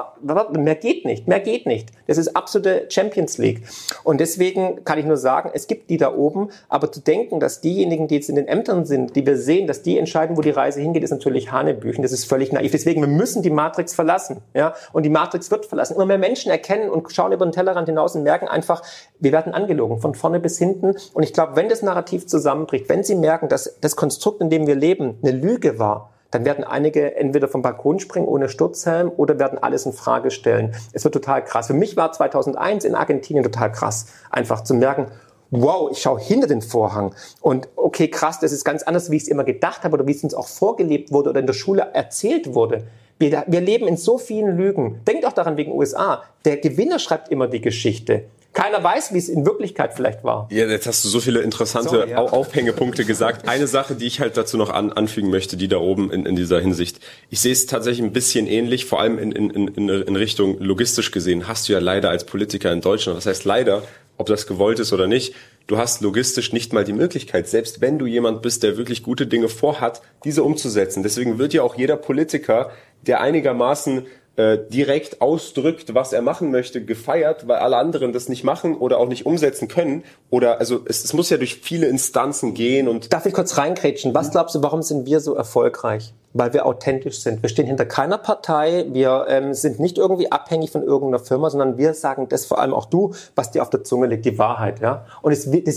Mehr geht nicht. Das ist absolute Champions League. Und deswegen kann ich nur sagen, es gibt die da oben, aber zu denken, dass diejenigen, die jetzt in den Ämtern sind, die wir sehen, dass die entscheiden, wo die Reise hingeht, ist natürlich Hanebüchen. Das ist völlig naiv. Deswegen, wir müssen die Matrix verlassen. Ja? Und die Matrix wird verlassen. Immer mehr Menschen erkennen und schauen über den Tellerrand hinaus und merken einfach, wir werden angelogen, von vorne bis hinten. Und ich glaube, wenn das Narrativ zusammenbricht, wenn sie merken, dass das Konstrukt, in dem wir leben, eine Lüge war, dann werden einige entweder vom Balkon springen ohne Sturzhelm oder werden alles in Frage stellen. Es wird total krass. Für mich war 2001 in Argentinien total krass, einfach zu merken, wow, ich schaue hinter den Vorhang und okay, krass, das ist ganz anders, wie ich es immer gedacht habe oder wie es uns auch vorgelebt wurde oder in der Schule erzählt wurde. Wir leben in so vielen Lügen. Denkt auch daran wegen USA. Der Gewinner schreibt immer die Geschichte. Keiner weiß, wie es in Wirklichkeit vielleicht war. Ja, jetzt hast du so viele interessante Aufhängepunkte gesagt. Eine Sache, die ich halt dazu noch anfügen möchte, die da oben in dieser Hinsicht. Ich sehe es tatsächlich ein bisschen ähnlich, vor allem in Richtung logistisch gesehen. Hast du ja leider als Politiker in Deutschland, das heißt leider, ob das gewollt ist oder nicht, du hast logistisch nicht mal die Möglichkeit, selbst wenn du jemand bist, der wirklich gute Dinge vorhat, diese umzusetzen. Deswegen wird ja auch jeder Politiker, der einigermaßen direkt ausdrückt, was er machen möchte, gefeiert, weil alle anderen das nicht machen oder auch nicht umsetzen können. Oder also es muss ja durch viele Instanzen gehen und. Darf ich kurz reinkrätschen? Was glaubst du, warum sind wir so erfolgreich? Weil wir authentisch sind. Wir stehen hinter keiner Partei, wir sind nicht irgendwie abhängig von irgendeiner Firma, sondern wir sagen das, vor allem auch du, was dir auf der Zunge liegt, die Wahrheit. Ja? Und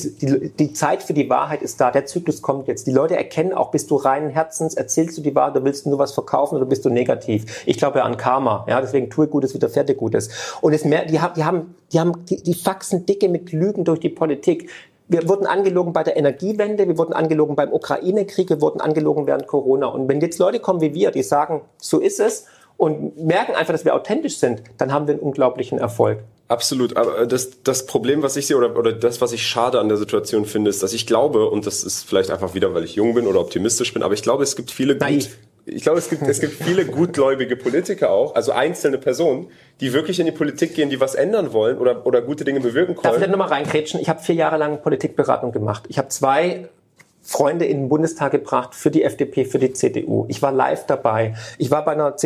die Zeit für die Wahrheit ist da, der Zyklus kommt jetzt. Die Leute erkennen auch, bist du reinen Herzens, erzählst du die Wahrheit, oder willst du nur was verkaufen oder bist du negativ? Ich glaube ja an Karma, ja? Deswegen tue Gutes, widerfährt dir Gutes. Und die Faxen dicke mit Lügen durch die Politik. Wir wurden angelogen bei der Energiewende, wir wurden angelogen beim Ukraine-Krieg, wir wurden angelogen während Corona. Und wenn jetzt Leute kommen wie wir, die sagen, so ist es und merken einfach, dass wir authentisch sind, dann haben wir einen unglaublichen Erfolg. Absolut, aber das Problem, was ich sehe oder das, was ich schade an der Situation finde, ist, dass ich glaube, und das ist vielleicht einfach wieder, weil ich jung bin oder optimistisch bin, aber ich glaube, es gibt viele es gibt viele gutgläubige Politiker auch, also einzelne Personen, die wirklich in die Politik gehen, die was ändern wollen oder gute Dinge bewirken können. Darf ich da nochmal reinkrätschen? Ich habe 4 Jahre lang Politikberatung gemacht. Ich habe 2 Freunde in den Bundestag gebracht für die FDP, für die CDU. Ich war live dabei. Ich war bei einer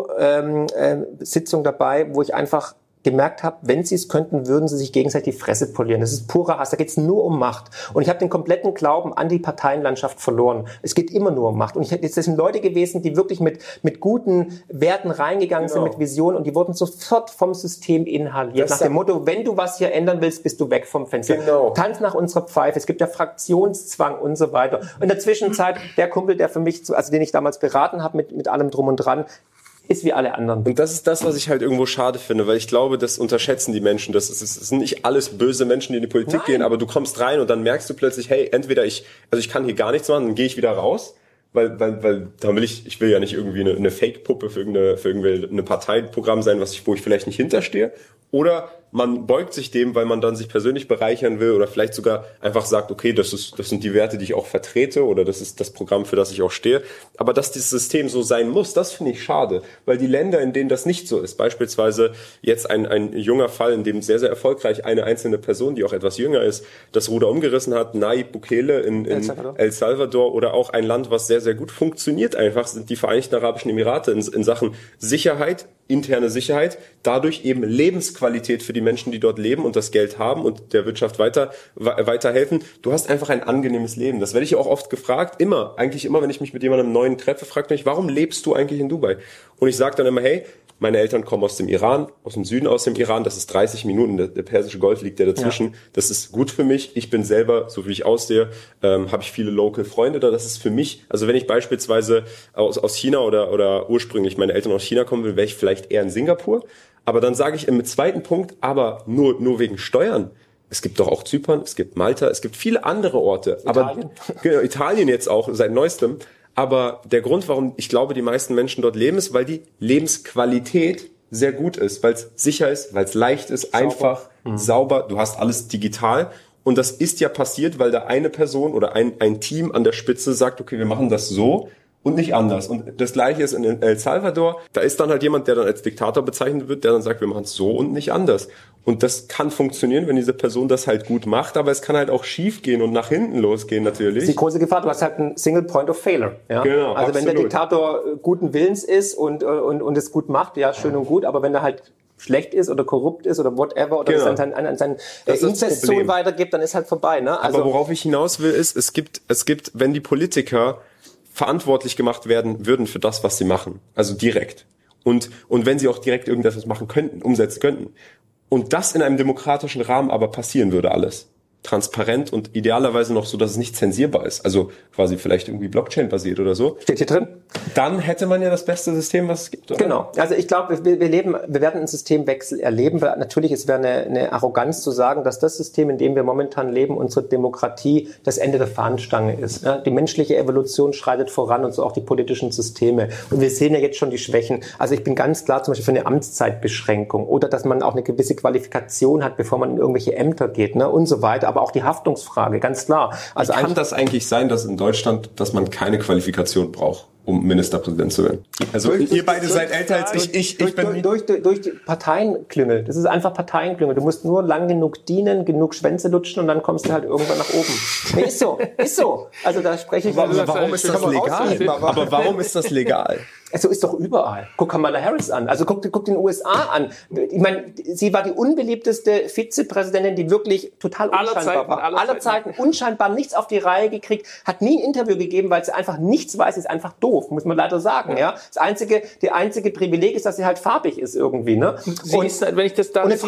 CDU-Sitzung dabei, wo ich einfach gemerkt habe, wenn sie es könnten, würden sie sich gegenseitig die Fresse polieren. Das ist purer Hass, da geht es nur um Macht. Und ich habe den kompletten Glauben an die Parteienlandschaft verloren. Es geht immer nur um Macht. Und das sind Leute gewesen, die wirklich mit guten Werten reingegangen sind, mit Visionen, und die wurden sofort vom System inhaliert. Nach dem Motto, wenn du was hier ändern willst, bist du weg vom Fenster. Genau. Tanz nach unserer Pfeife. Es gibt ja Fraktionszwang und so weiter. Und in der Zwischenzeit, der Kumpel, der für mich, also den ich damals beraten habe mit allem drum und dran, ist wie alle anderen. Und das ist das, was ich halt irgendwo schade finde, weil ich glaube, das unterschätzen die Menschen. Das sind nicht alles böse Menschen, die in die Politik gehen, aber du kommst rein und dann merkst du plötzlich, hey, entweder ich kann hier gar nichts machen, dann gehe ich wieder raus, weil dann ich will ja nicht irgendwie eine Fake-Puppe für irgendeine Parteiprogramm sein, wo ich vielleicht nicht hinterstehe. Oder man beugt sich dem, weil man dann sich persönlich bereichern will oder vielleicht sogar einfach sagt, okay, das sind die Werte, die ich auch vertrete, oder das ist das Programm, für das ich auch stehe. Aber dass dieses System so sein muss, das finde ich schade, weil die Länder, in denen das nicht so ist, beispielsweise jetzt ein junger Fall, in dem sehr, sehr erfolgreich eine einzelne Person, die auch etwas jünger ist, das Ruder umgerissen hat, Nayib Bukele in El Salvador, oder auch ein Land, was sehr, sehr gut funktioniert einfach, sind die Vereinigten Arabischen Emirate in Sachen Sicherheit, interne Sicherheit, dadurch eben Lebensqualität für die Menschen, die dort leben und das Geld haben und der Wirtschaft weiterhelfen. Du hast einfach ein angenehmes Leben. Das werde ich auch oft gefragt, eigentlich immer, wenn ich mich mit jemandem Neuen treffe, fragt mich, warum lebst du eigentlich in Dubai? Und ich sage dann immer, hey, meine Eltern kommen aus dem Iran, aus dem Süden aus dem Iran, das ist 30 Minuten, der Persische Golf liegt ja dazwischen. Ja. Das ist gut für mich. Ich bin selber, so wie ich aussehe, habe ich viele Local-Freunde da. Das ist für mich, also wenn ich beispielsweise aus China oder ursprünglich meine Eltern aus China kommen will, wäre ich vielleicht eher in Singapur. Aber dann sage ich im zweiten Punkt, aber nur wegen Steuern. Es gibt doch auch Zypern, es gibt Malta, es gibt viele andere Orte. Italien. Aber genau, Italien jetzt auch seit neuestem. Aber der Grund, warum ich glaube, die meisten Menschen dort leben, ist, weil die Lebensqualität sehr gut ist, weil es sicher ist, weil es leicht ist, einfach, sauber. Du hast alles digital. Und das ist ja passiert, weil da eine Person oder ein Team an der Spitze sagt, okay, wir machen das so und nicht anders. Und das Gleiche ist in El Salvador. Da ist dann halt jemand, der dann als Diktator bezeichnet wird, der dann sagt, wir machen es so und nicht anders. Und das kann funktionieren, wenn diese Person das halt gut macht, aber es kann halt auch schief gehen und nach hinten losgehen natürlich. Das ist die große Gefahr, du hast halt einen Single Point of Failure. Ja? Genau, also absolut. Wenn der Diktator guten Willens ist und es gut macht, ja, schön und gut, aber wenn er halt schlecht ist oder korrupt ist oder whatever oder es dann an seinen Inzestsohn weitergibt, dann ist halt vorbei. Ne? Also, aber worauf ich hinaus will, ist, es gibt, wenn die Politiker verantwortlich gemacht werden würden für das, was sie machen, also direkt. Und wenn sie auch direkt irgendetwas machen könnten, umsetzen könnten. Und das in einem demokratischen Rahmen aber passieren würde alles. Transparent und idealerweise noch so, dass es nicht zensierbar ist. Also quasi vielleicht irgendwie Blockchain-basiert oder so. Steht hier drin. Dann hätte man ja das beste System, was es gibt. Oder? Genau. Also ich glaube, wir werden einen Systemwechsel erleben. Weil natürlich, es wäre eine Arroganz zu sagen, dass das System, in dem wir momentan leben, unsere Demokratie, das Ende der Fahnenstange ist. Ja, die menschliche Evolution schreitet voran und so auch die politischen Systeme. Und wir sehen ja jetzt schon die Schwächen. Also ich bin ganz klar zum Beispiel für eine Amtszeitbeschränkung oder dass man auch eine gewisse Qualifikation hat, bevor man in irgendwelche Ämter geht, ne, und so weiter. Aber auch die Haftungsfrage, ganz klar. Also wie kann das eigentlich sein, dass in Deutschland, dass man keine Qualifikation braucht, um Ministerpräsident zu werden? Also ihr beide seid älter als ich. Durch die Parteienklüngel. Das ist einfach Parteienklüngel. Du musst nur lang genug dienen, genug Schwänze lutschen und dann kommst du halt irgendwann nach oben. Nee, ist so. Also da spreche ich... Warum ist das legal? Aber warum ist das legal? So ist doch überall. Guck Kamala Harris an. Also guck den USA an. Ich meine, sie war die unbeliebteste Vizepräsidentin, die wirklich total unscheinbar war. Aller Zeiten unscheinbar, nichts auf die Reihe gekriegt, hat nie ein Interview gegeben, weil sie einfach nichts weiß, sie ist einfach doof, muss man leider sagen. Ja. Die einzige Privileg ist, dass sie halt farbig ist irgendwie. Ne? Sie ist, wenn ich das darf,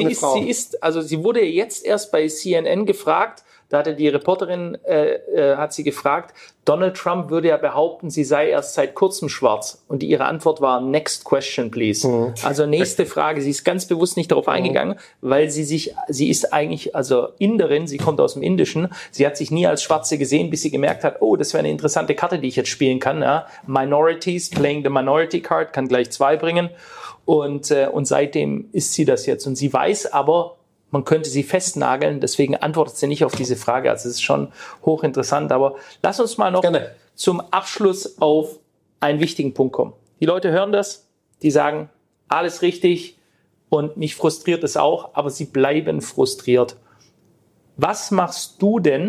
sie wurde jetzt erst bei CNN gefragt. Da hatte die Reporterin, hat sie gefragt, Donald Trump würde ja behaupten, sie sei erst seit kurzem schwarz. Und ihre Antwort war, next question, please. Mhm. Also nächste Frage. Sie ist ganz bewusst nicht darauf eingegangen, weil sie ist eigentlich, also Inderin, sie kommt aus dem Indischen. Sie hat sich nie als Schwarze gesehen, bis sie gemerkt hat, oh, das wäre eine interessante Karte, die ich jetzt spielen kann. Ja? Minorities, playing the minority card, kann gleich 2 bringen. Und seitdem ist sie das jetzt. Und sie weiß aber, man könnte sie festnageln, deswegen antwortet sie nicht auf diese Frage. Also es ist schon hochinteressant. Aber lass uns mal noch zum Abschluss auf einen wichtigen Punkt kommen. Die Leute hören das, die sagen, alles richtig und mich frustriert es auch, aber sie bleiben frustriert. Was machst du denn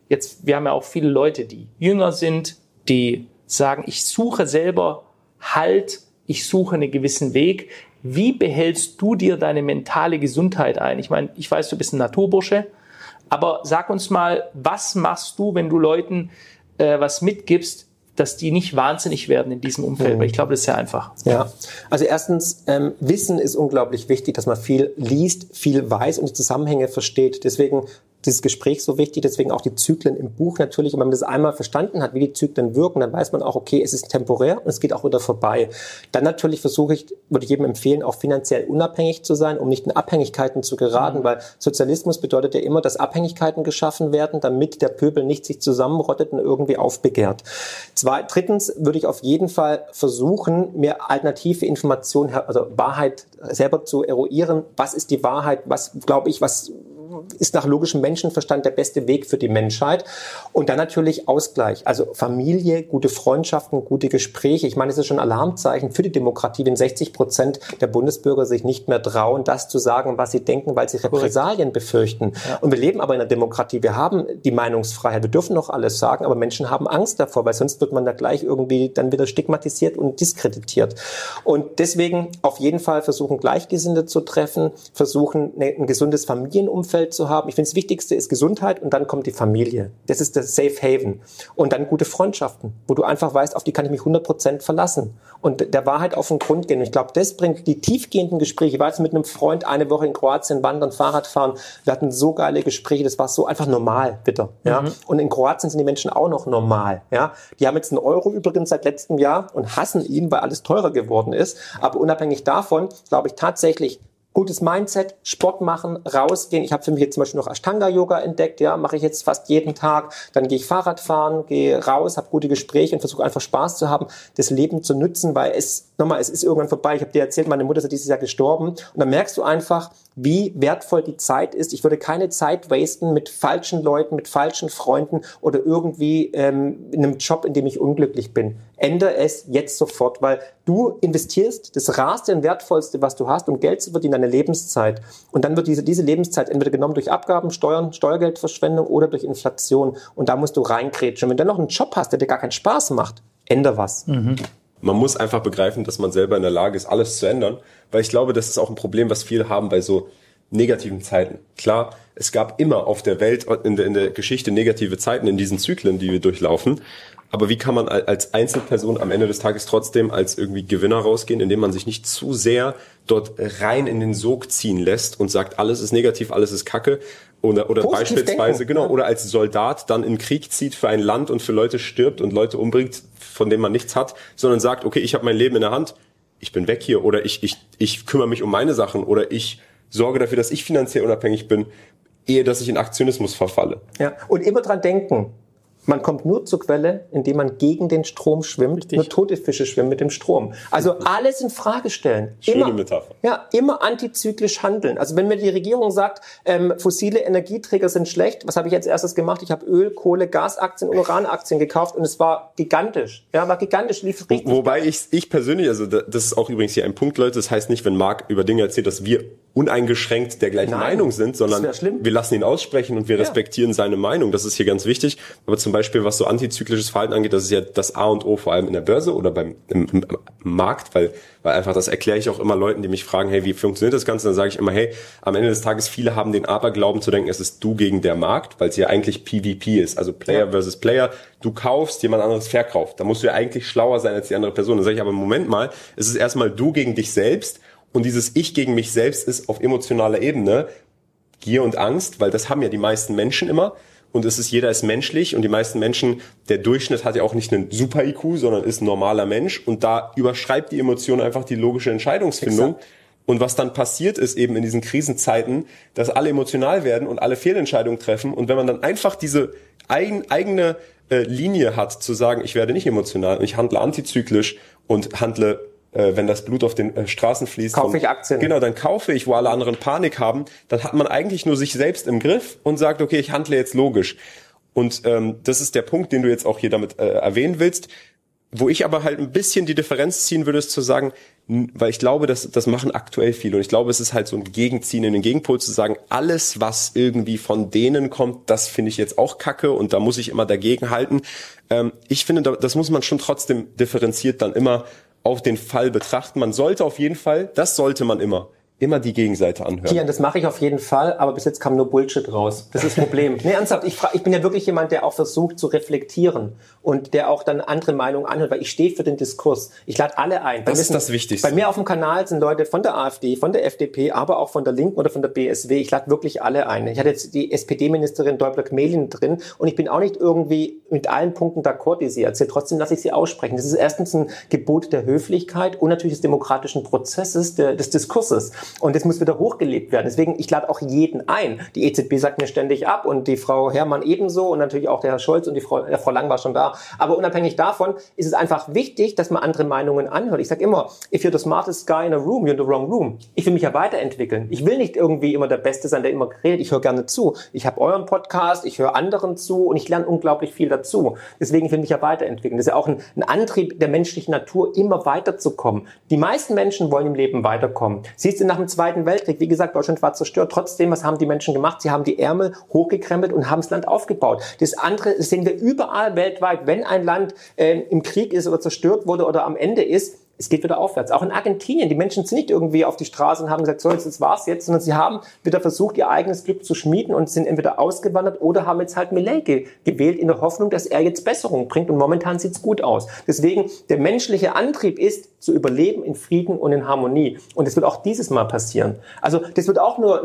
wir haben ja auch viele Leute, die jünger sind, die sagen, ich suche selber Halt, ich suche einen gewissen Weg. Wie behältst du dir deine mentale Gesundheit ein? Ich meine, ich weiß, du bist ein Naturbursche, aber sag uns mal, was machst du, wenn du Leuten was mitgibst, dass die nicht wahnsinnig werden in diesem Umfeld? Weil ich glaube, das ist sehr einfach. Ja, also erstens, Wissen ist unglaublich wichtig, dass man viel liest, viel weiß und die Zusammenhänge versteht. Deswegen dieses Gespräch so wichtig, deswegen auch die Zyklen im Buch natürlich. Und wenn man das einmal verstanden hat, wie die Zyklen wirken, dann weiß man auch, okay, es ist temporär und es geht auch wieder vorbei. Dann natürlich würde ich jedem empfehlen, auch finanziell unabhängig zu sein, um nicht in Abhängigkeiten zu geraten, weil Sozialismus bedeutet ja immer, dass Abhängigkeiten geschaffen werden, damit der Pöbel nicht sich zusammenrottet und irgendwie aufbegehrt. Drittens würde ich auf jeden Fall versuchen, mir alternative Informationen, also Wahrheit selber zu eruieren. Was ist die Wahrheit? Was glaube ich, was ist nach logischem Menschenverstand der beste Weg für die Menschheit? Und dann natürlich Ausgleich, also Familie, gute Freundschaften, gute Gespräche. Ich meine, es ist schon ein Alarmzeichen für die Demokratie, wenn 60% der Bundesbürger sich nicht mehr trauen, das zu sagen, was sie denken, weil sie Repressalien befürchten. Ja. Und wir leben aber in einer Demokratie, wir haben die Meinungsfreiheit, wir dürfen noch alles sagen, aber Menschen haben Angst davor, weil sonst wird man da gleich irgendwie dann wieder stigmatisiert und diskreditiert. Und deswegen auf jeden Fall versuchen, Gleichgesinnte zu treffen, versuchen, ein gesundes Familienumfeld zu haben. Ich finde, das Wichtigste ist Gesundheit und dann kommt die Familie. Das ist das Safe Haven. Und dann gute Freundschaften, wo du einfach weißt, auf die kann ich mich 100% verlassen. Und der Wahrheit auf den Grund gehen. Und ich glaube, das bringt die tiefgehenden Gespräche. Ich war jetzt mit einem Freund eine Woche in Kroatien wandern, Fahrrad fahren. Wir hatten so geile Gespräche. Das war so einfach normal, bitte. Ja? Und in Kroatien sind die Menschen auch noch normal. Ja? Die haben jetzt einen Euro übrigens seit letztem Jahr und hassen ihn, weil alles teurer geworden ist. Aber unabhängig davon, glaube ich tatsächlich, gutes Mindset, Sport machen, rausgehen. Ich habe für mich jetzt zum Beispiel noch Ashtanga-Yoga entdeckt, ja, mache ich jetzt fast jeden Tag. Dann gehe ich Fahrrad fahren, gehe raus, habe gute Gespräche und versuche einfach Spaß zu haben, das Leben zu nutzen, weil es ist irgendwann vorbei. Ich habe dir erzählt, meine Mutter ist dieses Jahr gestorben und dann merkst du einfach, wie wertvoll die Zeit ist. Ich würde keine Zeit wasten mit falschen Leuten, mit falschen Freunden oder irgendwie in einem Job, in dem ich unglücklich bin. Ändere es jetzt sofort, weil du investierst das Rarste und Wertvollste, was du hast, um Geld zu verdienen, deine Lebenszeit. Und dann wird diese Lebenszeit entweder genommen durch Abgaben, Steuern, Steuergeldverschwendung oder durch Inflation. Und da musst du reingrätschen. Wenn du dann noch einen Job hast, der dir gar keinen Spaß macht, ändere was. Man muss einfach begreifen, dass man selber in der Lage ist, alles zu ändern. Weil ich glaube, das ist auch ein Problem, was viele haben bei so negativen Zeiten. Klar, es gab immer auf der Welt, in der Geschichte negative Zeiten in diesen Zyklen, die wir durchlaufen. Aber wie kann man als Einzelperson am Ende des Tages trotzdem als irgendwie Gewinner rausgehen, indem man sich nicht zu sehr dort rein in den Sog ziehen lässt und sagt, alles ist negativ, alles ist Kacke. Oder beispielsweise, denken. Genau, oder als Soldat dann in den Krieg zieht für ein Land und für Leute stirbt und Leute umbringt, von denen man nichts hat, sondern sagt, okay, ich habe mein Leben in der Hand, ich bin weg hier oder ich kümmere mich um meine Sachen oder ich sorge dafür, dass ich finanziell unabhängig bin, ehe dass ich in Aktionismus verfalle. Ja, und immer dran denken, man kommt nur zur Quelle, indem man gegen den Strom schwimmt. Richtig. Nur tote Fische schwimmen mit dem Strom. Also alles in Frage stellen. Schöne Metapher. Ja, immer antizyklisch handeln. Also wenn mir die Regierung sagt, fossile Energieträger sind schlecht, was habe ich als erstes gemacht? Ich habe Öl, Kohle, Gasaktien und Uranaktien gekauft und es war gigantisch. Ja, war gigantisch, lief richtig. Wobei ich persönlich, also das ist auch übrigens hier ein Punkt, Leute, das heißt nicht, wenn Marc über Dinge erzählt, dass wir uneingeschränkt der gleichen Meinung sind, sondern wir lassen ihn aussprechen und wir respektieren seine Meinung. Das ist hier ganz wichtig. Aber zum Beispiel, was so antizyklisches Verhalten angeht, das ist ja das A und O, vor allem in der Börse oder im Markt, weil einfach, das erkläre ich auch immer Leuten, die mich fragen, hey, wie funktioniert das Ganze? Dann sage ich immer, hey, am Ende des Tages, viele haben den Aberglauben zu denken, es ist du gegen der Markt, weil es ja eigentlich PvP ist, also Player versus Player. Du kaufst, jemand anderes verkauft. Da musst du ja eigentlich schlauer sein als die andere Person. Dann sage ich aber, Moment mal, es ist erstmal du gegen dich selbst. Und dieses Ich gegen mich selbst ist auf emotionaler Ebene Gier und Angst, weil das haben ja die meisten Menschen immer. Und jeder ist menschlich und die meisten Menschen, der Durchschnitt hat ja auch nicht einen Super-IQ, sondern ist ein normaler Mensch. Und da überschreibt die Emotion einfach die logische Entscheidungsfindung. Exakt. Und was dann passiert ist eben in diesen Krisenzeiten, dass alle emotional werden und alle Fehlentscheidungen treffen. Und wenn man dann einfach diese eigene Linie hat, zu sagen, ich werde nicht emotional und ich handle antizyklisch und handle wenn das Blut auf den Straßen fließt. Kaufe ich Aktien. Genau, dann kaufe ich, wo alle anderen Panik haben. Dann hat man eigentlich nur sich selbst im Griff und sagt, okay, ich handle jetzt logisch. Und das ist der Punkt, den du jetzt auch hier damit erwähnen willst. Wo ich aber halt ein bisschen die Differenz ziehen würde, ist zu sagen, weil ich glaube, das machen aktuell viele und ich glaube, es ist halt so ein Gegenziehen in den Gegenpol zu sagen, alles, was irgendwie von denen kommt, das finde ich jetzt auch kacke und da muss ich immer dagegen halten. Ich finde, das muss man schon trotzdem differenziert dann immer auf den Fall betrachten. Man sollte auf jeden Fall, das sollte man immer die Gegenseite anhören. Kian, das mache ich auf jeden Fall, aber bis jetzt kam nur Bullshit raus. Das ist das Problem. Nee, ernsthaft, ich bin ja wirklich jemand, der auch versucht zu reflektieren und der auch dann andere Meinungen anhört, weil ich stehe für den Diskurs. Ich lade alle ein. Das ist das Wichtigste. Bei mir auf dem Kanal sind Leute von der AfD, von der FDP, aber auch von der Linken oder von der BSW. Ich lade wirklich alle ein. Ich hatte jetzt die SPD-Ministerin Däubler-Gmelin drin und ich bin auch nicht irgendwie mit allen Punkten d'accord, die sie erzählt. Trotzdem lasse ich sie aussprechen. Das ist erstens ein Gebot der Höflichkeit und natürlich des demokratischen Prozesses, des Diskurses. Und das muss wieder hochgelebt werden. Deswegen, ich lade auch jeden ein. Die EZB sagt mir ständig ab und die Frau Herrmann ebenso und natürlich auch der Herr Scholz und die Frau Lang war schon da. Aber unabhängig davon ist es einfach wichtig, dass man andere Meinungen anhört. Ich sage immer, if you're the smartest guy in a room, you're in the wrong room. Ich will mich ja weiterentwickeln. Ich will nicht irgendwie immer der Beste sein, der immer redet. Ich höre gerne zu. Ich habe euren Podcast, ich höre anderen zu und ich lerne unglaublich viel dazu. Deswegen will ich mich ja weiterentwickeln. Das ist ja auch ein Antrieb der menschlichen Natur, immer weiterzukommen. Die meisten Menschen wollen im Leben weiterkommen. Siehst du nach dem Zweiten Weltkrieg, wie gesagt, Deutschland war zerstört. Trotzdem, was haben die Menschen gemacht? Sie haben die Ärmel hochgekrempelt und haben das Land aufgebaut. Das andere, das sehen wir überall weltweit. Wenn ein Land im Krieg ist oder zerstört wurde oder am Ende ist, es geht wieder aufwärts. Auch in Argentinien. Die Menschen sind nicht irgendwie auf die Straße und haben gesagt, so, jetzt war's jetzt, sondern sie haben wieder versucht, ihr eigenes Glück zu schmieden und sind entweder ausgewandert oder haben jetzt halt Milei gewählt in der Hoffnung, dass er jetzt Besserung bringt. Und momentan sieht's gut aus. Deswegen, der menschliche Antrieb ist, zu überleben in Frieden und in Harmonie. Und das wird auch dieses Mal passieren. Also, das wird auch nur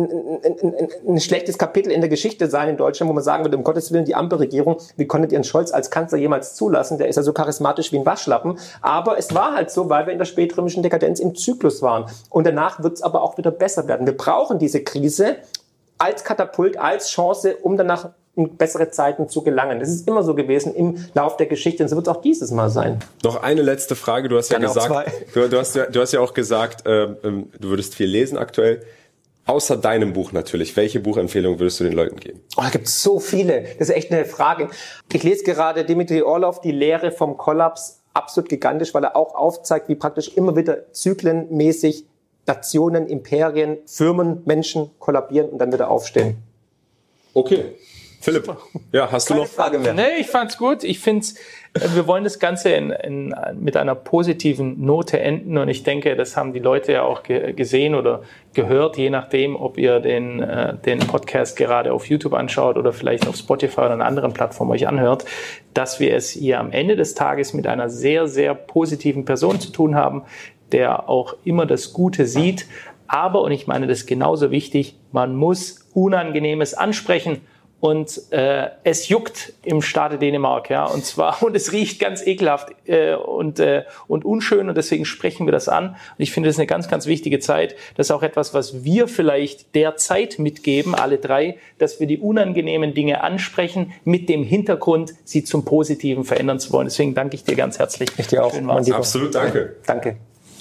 ein schlechtes Kapitel in der Geschichte sein in Deutschland, wo man sagen würde, um Gottes Willen, die Ampelregierung, wie konntet ihr einen Scholz als Kanzler jemals zulassen? Der ist ja so charismatisch wie ein Waschlappen. Aber es war halt so, weil wir in der spätrömischen Dekadenz im Zyklus waren. Und danach wird es aber auch wieder besser werden. Wir brauchen diese Krise als Katapult, als Chance, um danach in bessere Zeiten zu gelangen. Das ist immer so gewesen im Lauf der Geschichte und so wird es auch dieses Mal sein. Noch eine letzte Frage. Du hast ja gesagt, du hast ja auch gesagt, du würdest viel lesen aktuell. Außer deinem Buch natürlich. Welche Buchempfehlung würdest du den Leuten geben? Oh, da gibt es so viele. Das ist echt eine Frage. Ich lese gerade Dimitri Orlov, Die Lehre vom Kollaps. Absolut gigantisch, weil er auch aufzeigt, wie praktisch immer wieder zyklenmäßig Nationen, Imperien, Firmen, Menschen kollabieren und dann wieder aufstehen. Okay. Philipp, ja, hast du noch Frage mehr? Nee, ich fand's gut. Ich find's, wir wollen das Ganze mit einer positiven Note enden und ich denke, das haben die Leute ja auch gesehen oder gehört, je nachdem, ob ihr den Podcast gerade auf YouTube anschaut oder vielleicht auf Spotify oder einer anderen Plattform euch anhört, dass wir es hier am Ende des Tages mit einer sehr, sehr positiven Person zu tun haben, der auch immer das Gute sieht. Aber, und ich meine, das ist genauso wichtig, man muss Unangenehmes ansprechen. Und es juckt im Staate Dänemark, ja, und es riecht ganz ekelhaft und unschön und deswegen sprechen wir das an. Und ich finde, das ist eine ganz, ganz wichtige Zeit. Das ist auch etwas, was wir vielleicht derzeit mitgeben, alle drei, dass wir die unangenehmen Dinge ansprechen, mit dem Hintergrund, sie zum Positiven verändern zu wollen. Deswegen danke ich dir ganz herzlich. Ich dir auch. Absolut, danke. Danke.